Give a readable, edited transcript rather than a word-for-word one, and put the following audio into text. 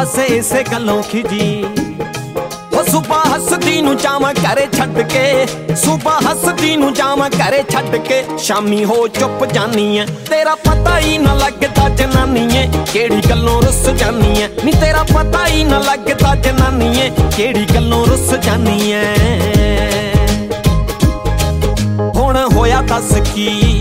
बस इसे गलों खिजी। सुबह हसदी नू जावां घरे छड्ड के, सुबह हसदी नू जावां घरे छड्ड के, शामी हो चुप जानी है तेरा पता ही ना लगदा जनानीए केड़ी गल्लों रुस जानी है। नी तेरा पता ही ना लगदा जनानीए केड़ी गल्लों रुस जानी है। हुण होया दस की